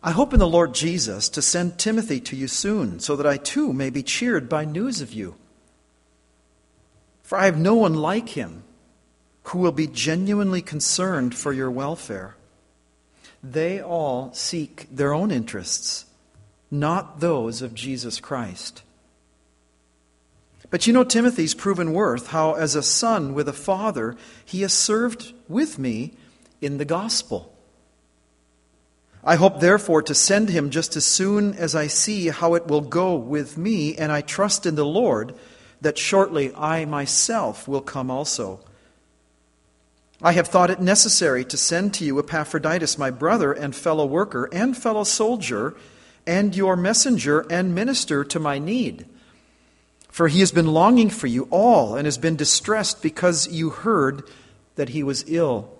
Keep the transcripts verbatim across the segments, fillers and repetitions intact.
I hope in the Lord Jesus to send Timothy to you soon, so that I too may be cheered by news of you. For I have no one like him who will be genuinely concerned for your welfare. They all seek their own interests, not those of Jesus Christ. But you know Timothy's proven worth, how as a son with a father, he has served with me in the gospel. I hope therefore to send him just as soon as I see how it will go with me, and I trust in the Lord that shortly I myself will come also. I have thought it necessary to send to you Epaphroditus, my brother and fellow worker and fellow soldier, and your messenger and minister to my need. For he has been longing for you all and has been distressed because you heard that he was ill.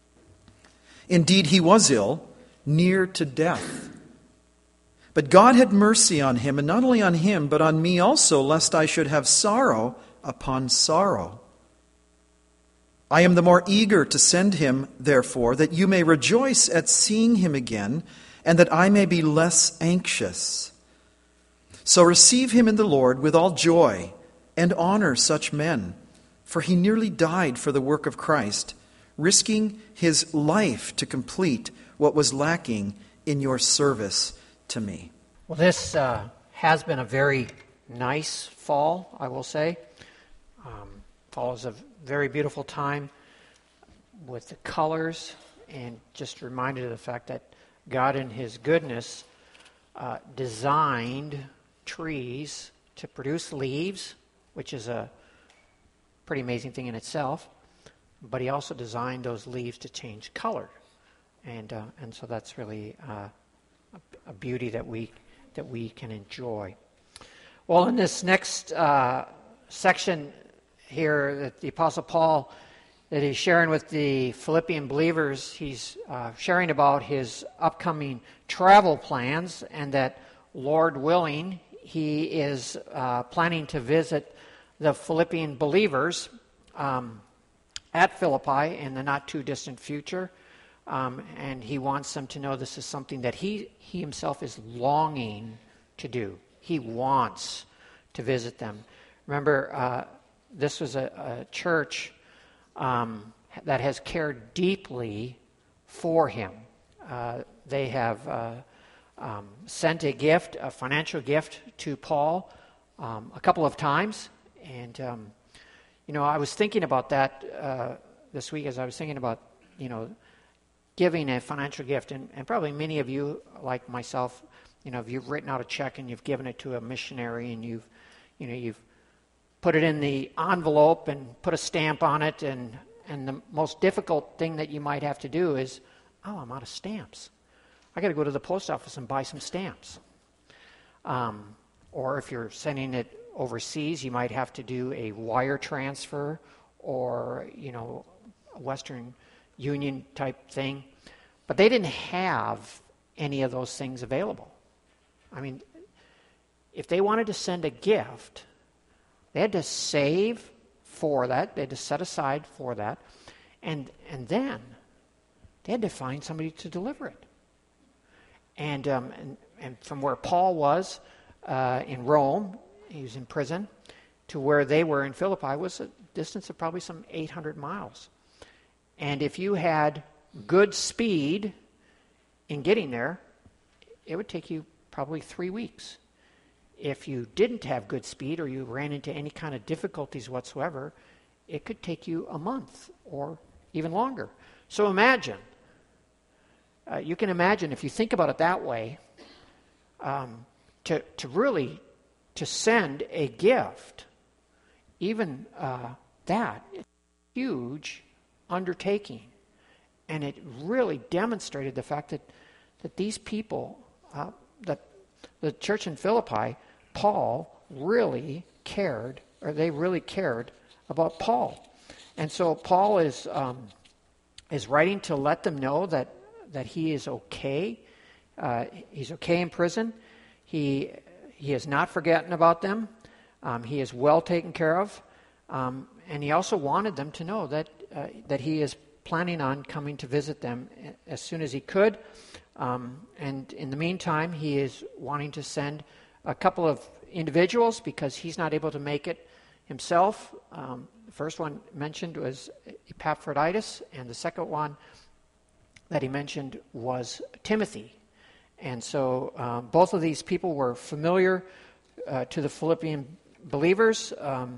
Indeed, he was ill, near to death. But God had mercy on him, and not only on him, but on me also, lest I should have sorrow upon sorrow. I am the more eager to send him, therefore, that you may rejoice at seeing him again, and that I may be less anxious. So receive him in the Lord with all joy, and honor such men, for he nearly died for the work of Christ, risking his life to complete what was lacking in your service to me. Well, this uh, has been a very nice fall, I will say. Um, fall is a very beautiful time with the colors, and just reminded of the fact that God in his goodness uh, designed trees to produce leaves, which is a pretty amazing thing in itself, but he also designed those leaves to change color. And uh, and so that's really uh, a, a beauty that we that we can enjoy. Well, in this next uh, section here, that the Apostle Paul, that he's sharing with the Philippian believers, he's uh, sharing about his upcoming travel plans, and that, Lord willing, he is uh, planning to visit the Philippian believers um, at Philippi in the not too distant future. Um, and he wants them to know this is something that he, he himself is longing to do. He wants to visit them. Remember, uh, this was a, a church um, that has cared deeply for him. Uh, they have uh, um, sent a gift, a financial gift to Paul um, a couple of times. And, um, you know, I was thinking about that uh, this week as I was thinking about, you know, giving a financial gift, and, and probably many of you, like myself, you know, if you've written out a check and you've given it to a missionary, and you've, you know, you've put it in the envelope and put a stamp on it, and and the most difficult thing that you might have to do is, oh, I'm out of stamps. I got to go to the post office and buy some stamps. Um, or if you're sending it overseas, you might have to do a wire transfer, or you know, a Western Union type thing. But they didn't have any of those things available. I mean, if they wanted to send a gift, they had to save for that. They had to set aside for that. And and then they had to find somebody to deliver it. And um, and, and from where Paul was uh, in Rome, he was in prison, to where they were in Philippi was a distance of probably some eight hundred miles. And if you had good speed in getting there, it would take you probably three weeks. If you didn't have good speed, or you ran into any kind of difficulties whatsoever, it could take you a month or even longer. So imagine, uh, you can imagine, if you think about it that way, um, to, to really, to send a gift, even uh, that, it's huge undertaking. And it really demonstrated the fact that, that these people, uh, that the church in Philippi, Paul really cared, or they really cared about Paul. And so Paul is um, is writing to let them know that, that he is okay. Uh, he's okay in prison. He he has not forgotten about them. Um, he is well taken care of. Um, and he also wanted them to know that uh, that he is planning on coming to visit them as soon as he could. Um, and in the meantime, he is wanting to send a couple of individuals because he's not able to make it himself. Um, the first one mentioned was Epaphroditus, and the second one that he mentioned was Timothy. And so um, both of these people were familiar uh, to the Philippian believers. Um,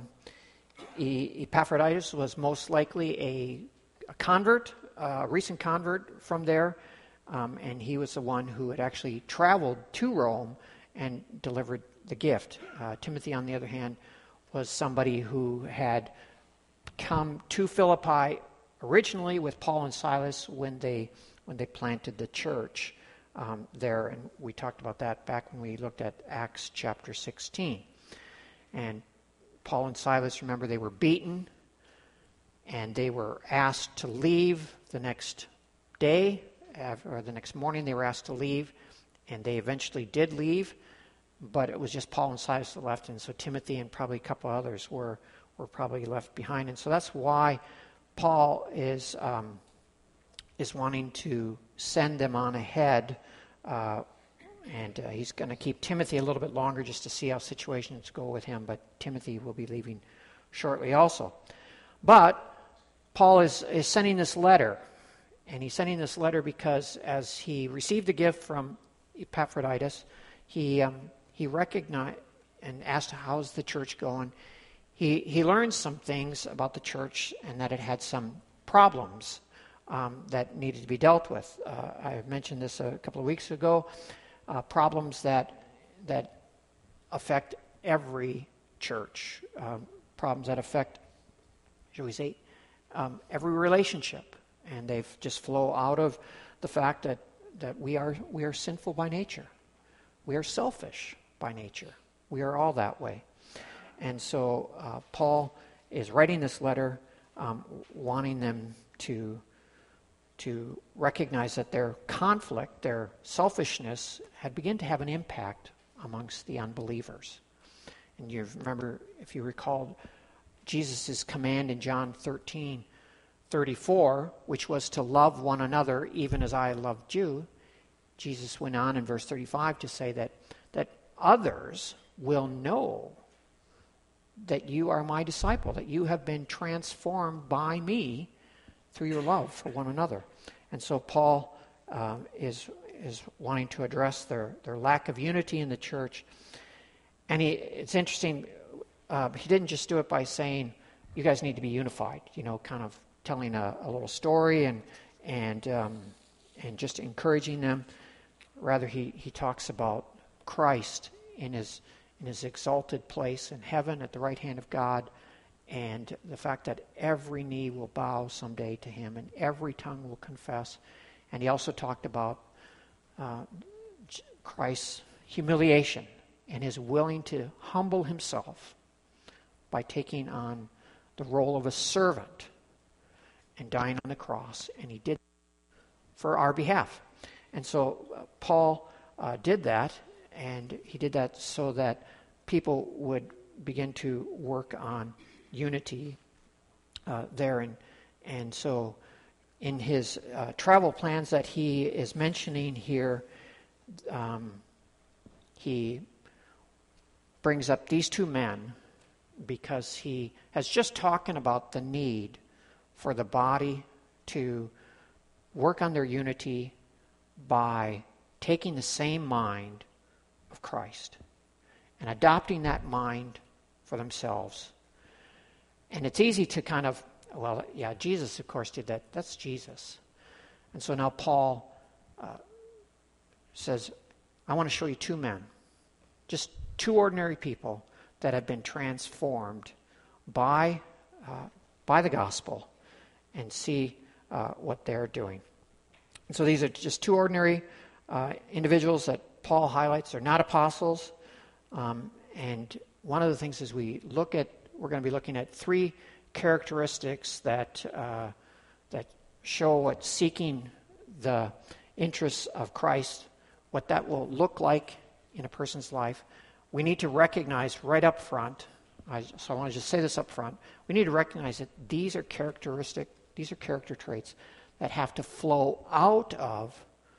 e- Epaphroditus was most likely a, a convert, uh, a recent convert from there, um, and he was the one who had actually traveled to Rome and delivered the gift. Uh, Timothy, on the other hand, was somebody who had come to Philippi originally with Paul and Silas when they when they planted the church um, there, and we talked about that back when we looked at Acts chapter sixteen. And Paul and Silas, remember, they were beaten, and they were asked to leave the next day, or the next morning they were asked to leave, and they eventually did leave, but it was just Paul and Silas that left, and so Timothy and probably a couple others were, were probably left behind. And so that's why Paul is um, is wanting to send them on ahead, uh, and uh, he's going to keep Timothy a little bit longer just to see how situations go with him, but Timothy will be leaving shortly also. But Paul is, is sending this letter, and he's sending this letter because as he received the gift from Epaphroditus, he um, he recognized and asked, how's the church going? He he learned some things about the church and that it had some problems um, that needed to be dealt with. Uh, I mentioned this a couple of weeks ago, uh, problems that that affect every church, um, problems that affect, shall we say, um, every relationship. And they just flow out of the fact that, that we are we are sinful by nature. We are selfish by nature. We are all that way. And so uh, Paul is writing this letter um, wanting them to, to recognize that their conflict, their selfishness, had begun to have an impact amongst the unbelievers. And you remember, if you recall, Jesus' command in John thirteen thirty-four, which was to love one another even as I loved you. Jesus went on in verse thirty-five to say that, that others will know that you are my disciple, that you have been transformed by me through your love for one another. And so Paul uh, is is wanting to address their, their lack of unity in the church. And he, it's interesting, uh, he didn't just do it by saying, you guys need to be unified, you know, kind of telling a, a little story and and um, and just encouraging them. Rather, he, he talks about Christ in his in his exalted place in heaven at the right hand of God, and the fact that every knee will bow someday to him and every tongue will confess. And he also talked about uh, Christ's humiliation and his willing to humble himself by taking on the role of a servant and dying on the cross, and he did for our behalf. And so uh, Paul uh, did that, and he did that so that people would begin to work on unity uh, there. And, and so in his uh, travel plans that he is mentioning here, um, he brings up these two men because he has just talking about the need for the body to work on their unity by taking the same mind of Christ and adopting that mind for themselves. And it's easy to kind of, well, yeah, Jesus, of course, did that. That's Jesus. And so now Paul uh, says, I want to show you two men, just two ordinary people that have been transformed by uh, by the gospel, and see uh, what they're doing. And so these are just two ordinary uh, individuals that Paul highlights. They're not apostles. Um, and one of the things is we look at, we're going to be looking at three characteristics that uh, that show what seeking the interests of Christ, what that will look like in a person's life. We need to recognize right up front, I, so I want to just say this up front, we need to recognize that these are characteristic, these are character traits that have to flow out of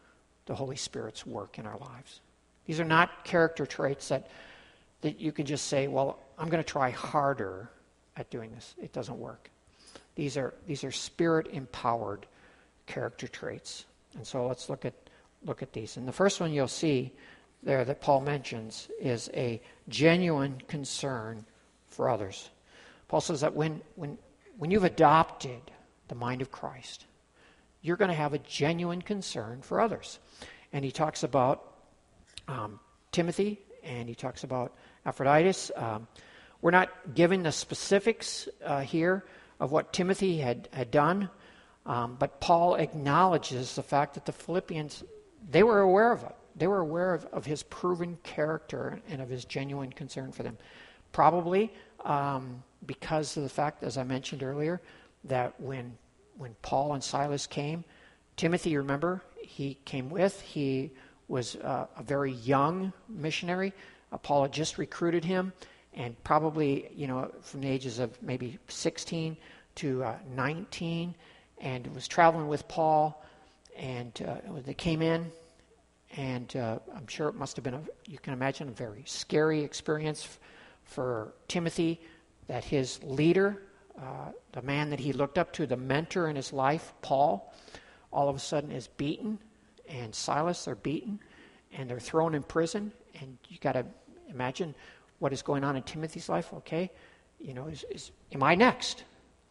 the Holy Spirit's work in our lives. These are not character traits that, that you can just say, well, I'm going to try harder at doing this. It doesn't work. These are these are Spirit-empowered character traits. And so let's look at look at these. And the first one you'll see there that Paul mentions is a genuine concern for others. Paul says that when when when you've adopted the mind of Christ, you're going to have a genuine concern for others. And he talks about um, Timothy, and he talks about Epaphroditus. Um, we're not given the specifics uh, here of what Timothy had, had done, um, but Paul acknowledges the fact that the Philippians, they were aware of it. They were aware of, of his proven character and of his genuine concern for them. Probably um, because of the fact, as I mentioned earlier, that when when Paul and Silas came, Timothy, remember, he came with. He was uh, a very young missionary. Uh, Paul had just recruited him, and probably, you know, from the ages of maybe sixteen to uh, nineteen, and was traveling with Paul, and uh, they came in, and uh, I'm sure it must have been, a, you can imagine, a very scary experience f- for Timothy, that his leader, uh, the man that he looked up to, the mentor in his life, Paul, all of a sudden is beaten, and Silas are beaten, and they're thrown in prison, and you got to imagine what is going on in Timothy's life. Okay, you know, is, is am I next?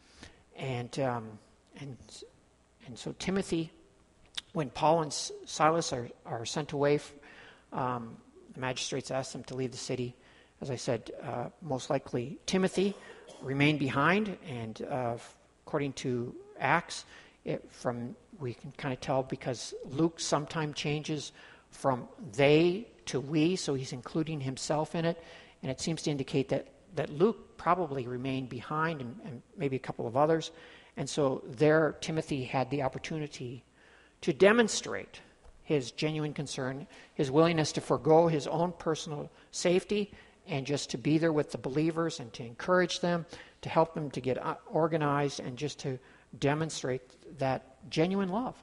And um, and and so Timothy, when Paul and Silas are, are sent away, um, the magistrates asked them to leave the city. As I said, uh, most likely Timothy remained behind, and uh, according to Acts, it, from we can kind of tell because Luke sometimes changes from they to we, so he's including himself in it, and it seems to indicate that, that Luke probably remained behind, and, and maybe a couple of others, and so there Timothy had the opportunity to demonstrate his genuine concern, his willingness to forego his own personal safety, and just to be there with the believers and to encourage them, to help them to get organized, and just to demonstrate that genuine love.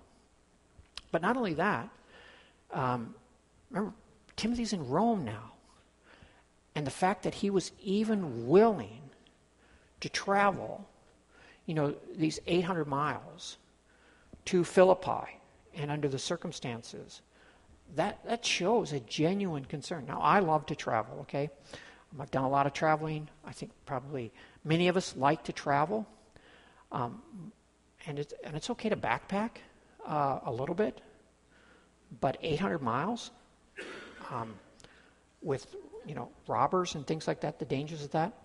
But not only that, um, remember, Timothy's in Rome now. And the fact that he was even willing to travel, you know, these eight hundred miles to Philippi, and under the circumstances, that, that shows a genuine concern. Now, I love to travel, okay? I've done a lot of traveling. I think probably many of us like to travel. Um, and, it's, and it's okay to backpack uh, a little bit, but eight hundred miles um, with, you know, robbers and things like that, the dangers of that,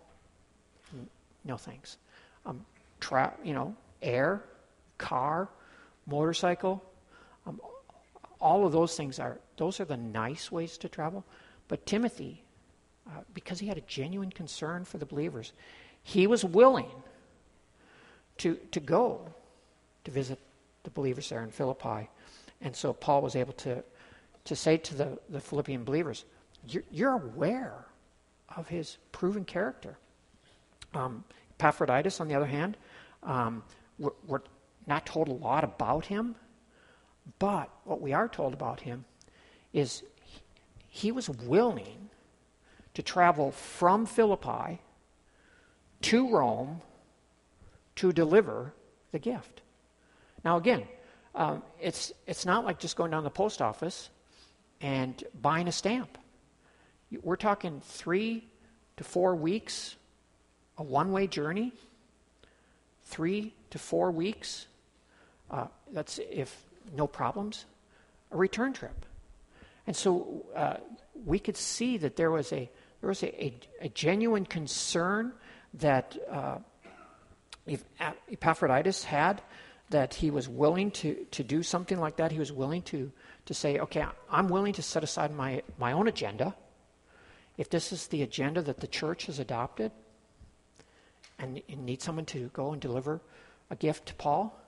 no thanks. Um, tra- you know, air, car, motorcycle, um, all of those things are, those are the nice ways to travel. But Timothy, uh, because he had a genuine concern for the believers, he was willing to to go to visit the believers there in Philippi. And so Paul was able to, to say to the, the Philippian believers, you're, you're aware of his proven character. Um, Epaphroditus, on the other hand, um, we're, we're not told a lot about him, but what we are told about him is he, he was willing to travel from Philippi to Rome to deliver the gift. Now again, um, it's it's not like just going down to the post office and buying a stamp. We're talking three to four weeks, a one-way journey, three to four weeks, uh, that's if no problems, a return trip. And so uh, we could see that there was a there was a, a, a genuine concern that uh, Epaphroditus had, that he was willing to, to do something like that. He was willing to, to say, okay, I'm willing to set aside my, my own agenda. If this is the agenda that the church has adopted, and you need someone to go and deliver a gift to Paul,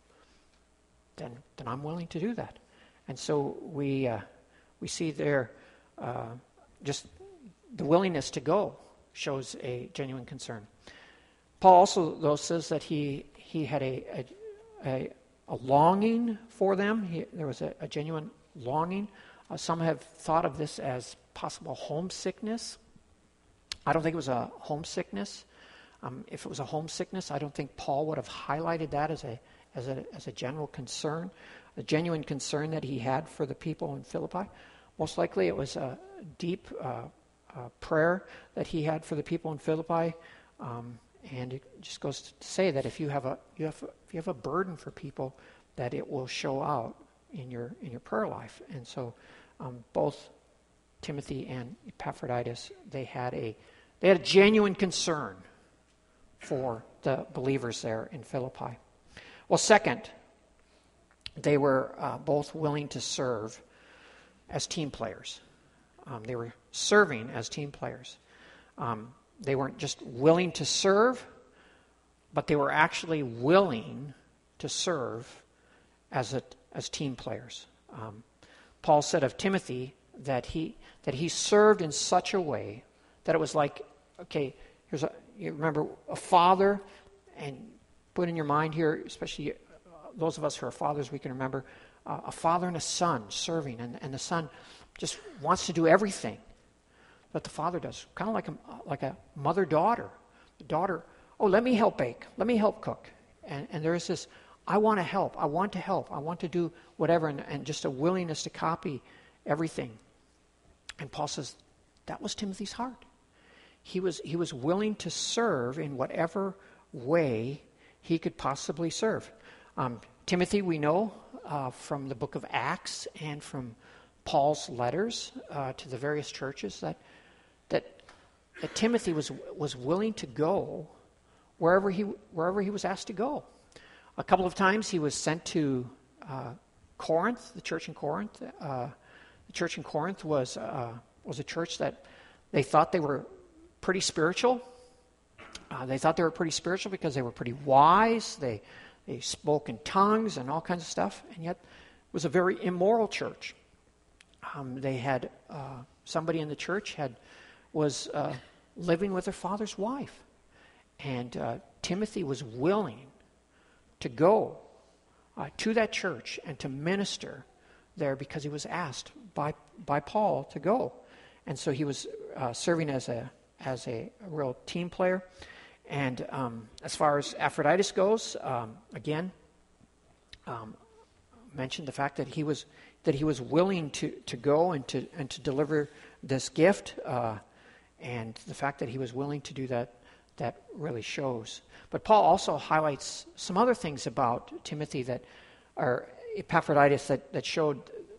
then then I'm willing to do that. And so we uh, we see there uh, just the willingness to go shows a genuine concern. Paul also, though, says that he he had a a, a, a longing for them. He, there was a, a genuine longing. Uh, some have thought of this as possible homesickness. I don't think it was a homesickness. Um, if it was a homesickness, I don't think Paul would have highlighted that as a as a as a general concern, a genuine concern that he had for the people in Philippi. Most likely, it was a deep uh, uh, prayer that he had for the people in Philippi, um, and it just goes to say that if you have a you have a, if you have a burden for people, that it will show out in your in your prayer life. And so, um, both Timothy and Epaphroditus, they had a they had a genuine concern for the believers there in Philippi. Well, second, they were uh, both willing to serve as team players. Um, they were serving as team players. Um, they weren't just willing to serve, but they were actually willing to serve as a, as team players. Um, Paul said of Timothy that he that he served in such a way that it was like, okay, here's a you remember a father, and put in your mind here, especially those of us who are fathers, we can remember uh, a father and a son serving, and, and the son just wants to do everything that the father does, kind of like a like a mother-daughter. The daughter, oh, let me help bake, let me help cook, and and there is this, I want to help, I want to help, I want to do whatever, and, and just a willingness to copy everything. And Paul says that was Timothy's heart. He was he was willing to serve in whatever way he could possibly serve. Um, Timothy, we know uh, from the book of Acts and from Paul's letters uh, to the various churches that that that Timothy was was willing to go wherever he wherever he was asked to go. A couple of times he was sent to uh, Corinth, the church in Corinth. Uh, the church in Corinth was uh, was a church that they thought they were pretty spiritual. Uh, they thought they were pretty spiritual because they were pretty wise. They they spoke in tongues and all kinds of stuff, and yet it was a very immoral church. Um, they had uh, somebody in the church had was uh, living with their father's wife, and uh, Timothy was willing to go uh, to that church and to minister there because he was asked by by Paul to go, and so he was uh, serving as a as a, a real team player. And um, as far as Epaphroditus goes, um, again, um, mentioned the fact that he was that he was willing to, to go and to and to deliver this gift, uh, and the fact that he was willing to do that that really shows. But Paul also highlights some other things about Timothy that are Epaphroditus that, that showed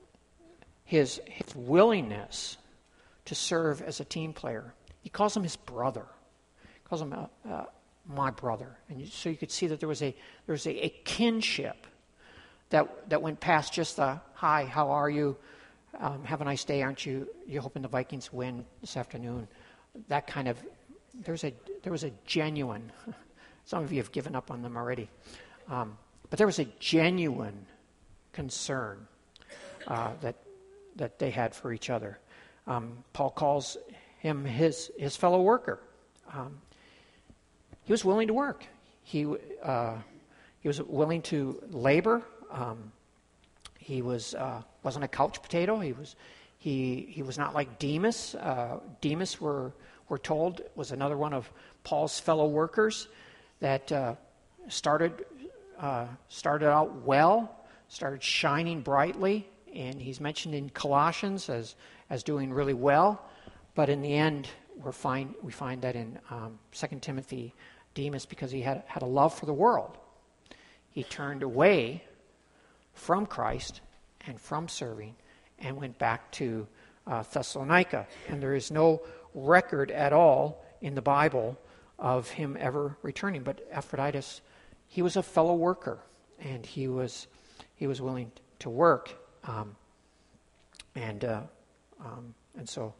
his his willingness to serve as a team player. He calls him his brother. He calls him uh, uh, my brother, and you, so you could see that there was a there was a, a kinship that that went past just the hi, how are you? Um, have a nice day, aren't you? You hoping the Vikings win this afternoon? That kind of there's a there was a genuine. Some of you have given up on them already, um, but there was a genuine concern uh, that that they had for each other. Um, Paul calls him his his fellow worker. Um, he was willing to work. He uh, he was willing to labor. Um, he was uh, wasn't a couch potato. He was he he was not like Demas. Uh, Demas, we're we're told, was another one of Paul's fellow workers that uh, started uh, started out well, started shining brightly, and he's mentioned in Colossians as as doing really well. But in the end, we find we find that in um, Second Timothy, Demas, because he had had a love for the world, he turned away from Christ and from serving, and went back to uh, Thessalonica. And there is no record at all in the Bible of him ever returning. But Epaphroditus, he was a fellow worker, and he was he was willing to work, um, and uh, um, and so.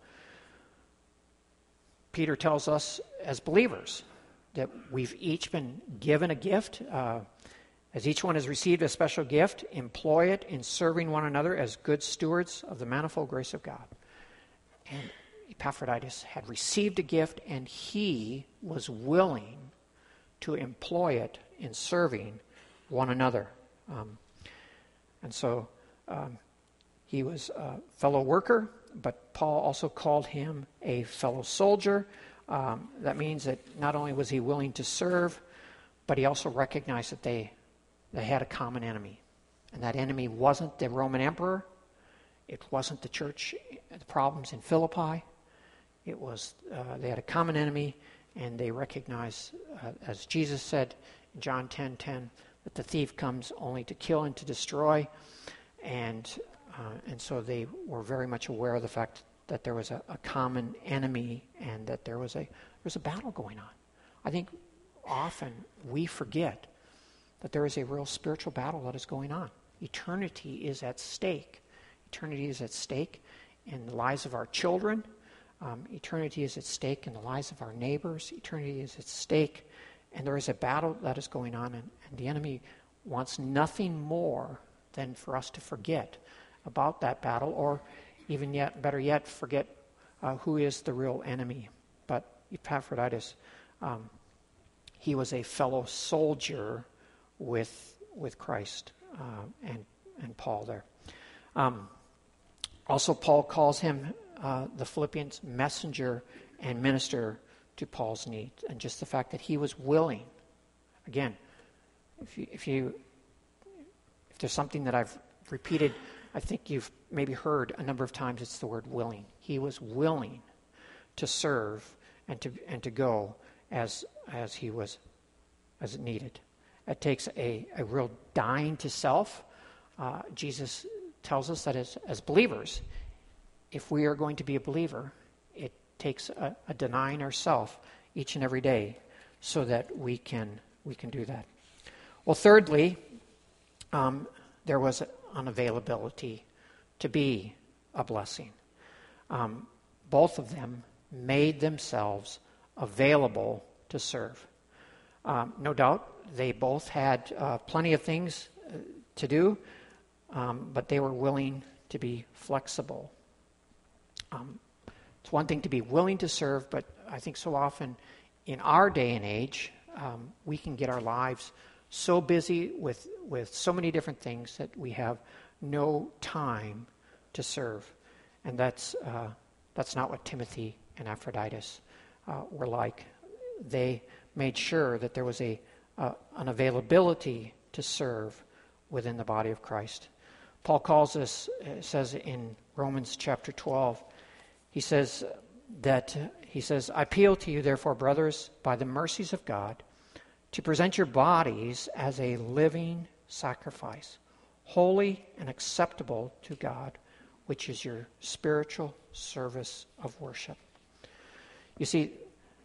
Peter tells us as believers that we've each been given a gift. Uh, as each one has received a special gift, employ it in serving one another as good stewards of the manifold grace of God. And Epaphroditus had received a gift, and he was willing to employ it in serving one another. Um, and so um, he was a fellow worker, but Paul also called him a fellow soldier. Um, that means that not only was he willing to serve, but he also recognized that they, they had a common enemy. And that enemy wasn't the Roman emperor. It wasn't the church, the problems in Philippi. It was, uh, they had a common enemy, and they recognized, uh, as Jesus said in John ten ten, that the thief comes only to kill and to destroy. And uh, and so they were very much aware of the fact that there was a, a common enemy and that there was a there was a battle going on. I think often we forget that there is a real spiritual battle that is going on. Eternity is at stake. Eternity is at stake in the lives of our children. Um, eternity is at stake in the lives of our neighbors. Eternity is at stake, and there is a battle that is going on, and, and the enemy wants nothing more than for us to forget about that battle, or even yet, better yet, forget uh, who is the real enemy. But Epaphroditus, um, he was a fellow soldier with with Christ uh, and and Paul there. Um, also, Paul calls him uh, the Philippians messenger and minister to Paul's needs, and just the fact that he was willing. Again, if you, if you if there's something that I've repeated, I think you've maybe heard a number of times, it's the word willing. He was willing to serve and to and to go as as he was as needed. It takes a, a real dying to self. Uh, Jesus tells us that as, as believers, if we are going to be a believer, it takes a, a denying ourselves each and every day so that we can we can do that. Well, thirdly, um, there was an availability to be a blessing. Um, both of them made themselves available to serve. Um, no doubt, they both had uh, plenty of things uh, to do, um, but they were willing to be flexible. Um, it's one thing to be willing to serve, but I think so often in our day and age, um, we can get our lives so busy with, with so many different things that we have no time to serve. And that's uh, that's not what Timothy and Epaphroditus uh, were like. They made sure that there was a uh, an availability to serve within the body of Christ. Paul calls us, uh, says in Romans chapter twelve, he says that, uh, he says, I appeal to you, therefore, brothers, by the mercies of God, to present your bodies as a living sacrifice, holy and acceptable to God, which is your spiritual service of worship. You see,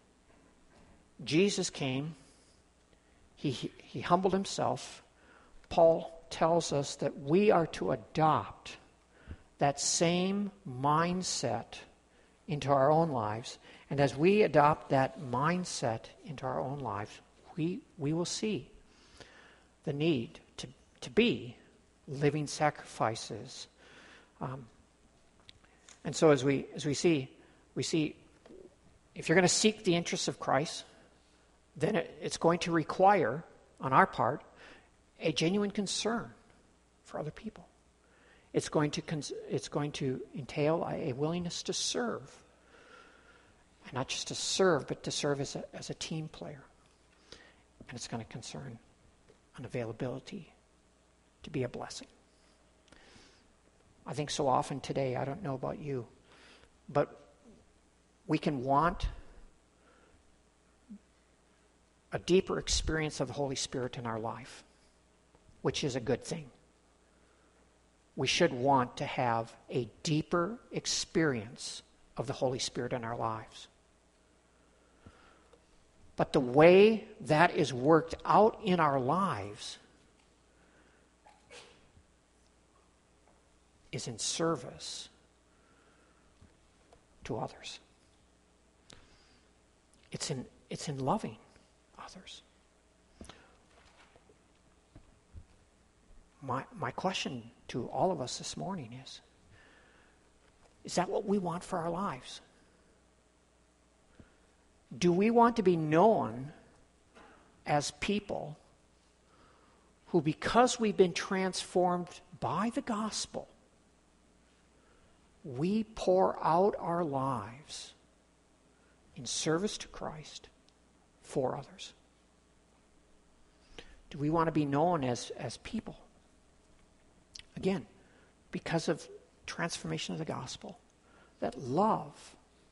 Jesus came, he, he humbled himself. Paul tells us that we are to adopt that same mindset into our own lives. And as we adopt that mindset into our own lives, we, we will see the need to, to be living sacrifices. Um, and so as we as we see, we see if you're going to seek the interests of Christ, then it, it's going to require, on our part, a genuine concern for other people. It's going to cons- it's going to entail a, a willingness to serve, and not just to serve, but to serve as a, as a team player. And it's going to concern an availability to be a blessing. I think so often today, I don't know about you, but we can want a deeper experience of the Holy Spirit in our life, which is a good thing. We should want to have a deeper experience of the Holy Spirit in our lives. But the way that is worked out in our lives is in service to others. It's in it's in loving others. My my question to all of us this morning is, is that what we want for our lives? Do we want to be known as people who, because we've been transformed by the gospel, we pour out our lives in service to Christ for others? Do we want to be known as, as people? Again, because of transformation of the gospel, that love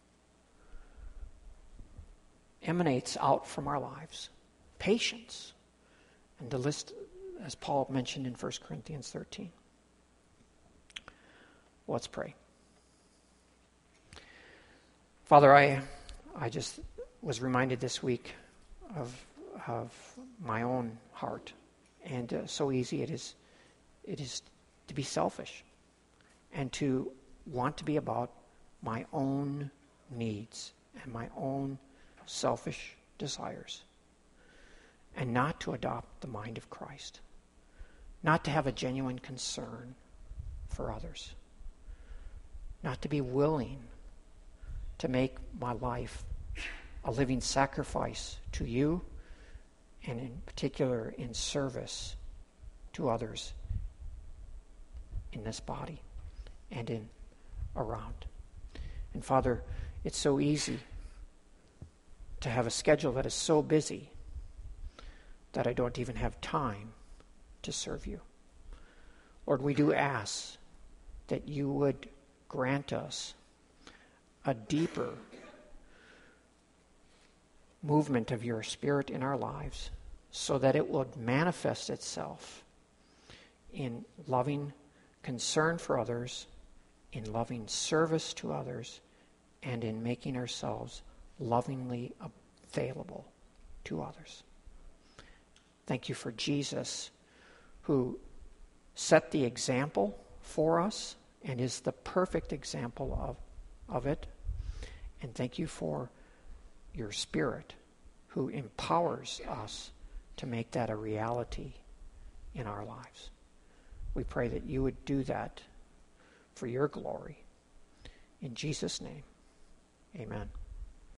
emanates out from our lives. Patience. And the list, as Paul mentioned in First Corinthians thirteen. Let's pray. Father, I I just was reminded this week of of my own heart, and uh, so easy it is it is to be selfish and to want to be about my own needs and my own selfish desires, and not to adopt the mind of Christ, not to have a genuine concern for others, not to be willing to make my life a living sacrifice to you, and in particular in service to others in this body and in around. And Father, it's so easy to have a schedule that is so busy that I don't even have time to serve you. Lord, we do ask that you would grant us a deeper movement of your Spirit in our lives so that it would manifest itself in loving concern for others, in loving service to others, and in making ourselves lovingly available to others. Thank you for Jesus, who set the example for us and is the perfect example of, of it. And thank you for your Spirit, who empowers us to make that a reality in our lives. We pray that you would do that for your glory. In Jesus' name, amen.